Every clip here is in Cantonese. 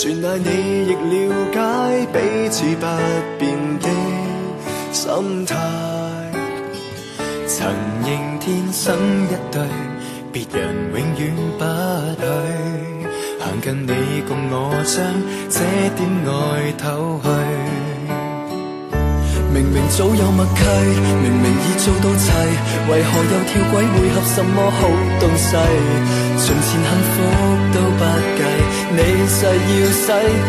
全賴你亦了解彼此不變的心態。曾認天生一對，別人永遠不許行近你共我將這點愛偷去。明明早有默契，明明已做到齊，為何又跳軌會合什麼好東西？從前幸福都不計，你誓要洗底。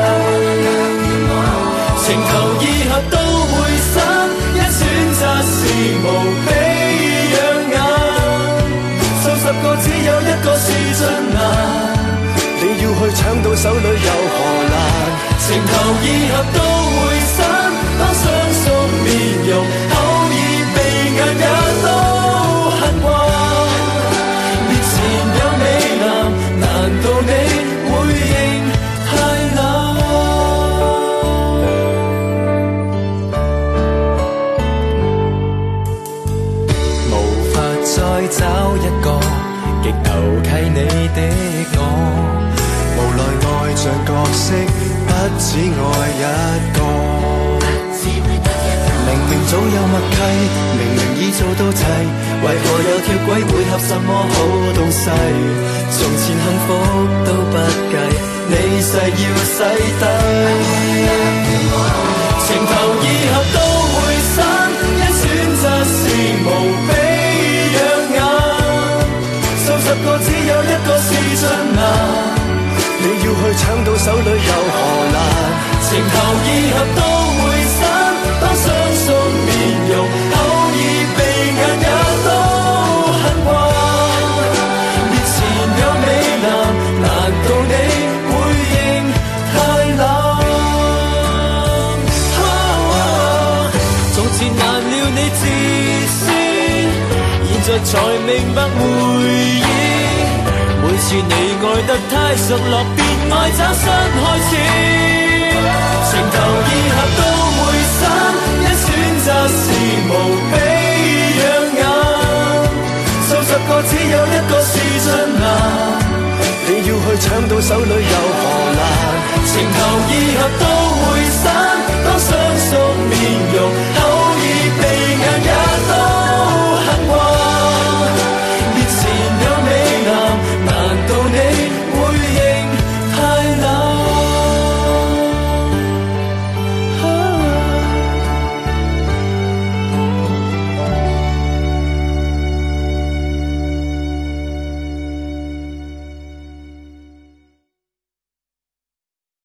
情投意合都會散，一選擇是無比養眼。數十個只有一個是最難，你要去搶到手裏有何難？情投意合都會散，當相熟面容偶爾鼻眼也都恨慣。面前有美男，難道你會認太冷？無法再找一個極投契你的我，無奈愛像角色不只愛一個。明明早有默契，明明已做到齊，為何又跳軌會合什麼好東西？從前幸福都不計，你誓要洗底。情投意合都會散，一選擇是無比養眼。數十個只有一個是最難，你要去搶到手裏有何難？情投意合都會散，當相熟面容偶爾鼻眼也都恨慣。面前有美男，難道你會認太冷？從前難料你自私，現在才明白回憶。每次你愛得太熟絡，別愛找新開始。情投意合都會散，一選擇是無比養眼。數十個只有一個是最難，你要去搶到手裏有何難？情投意合都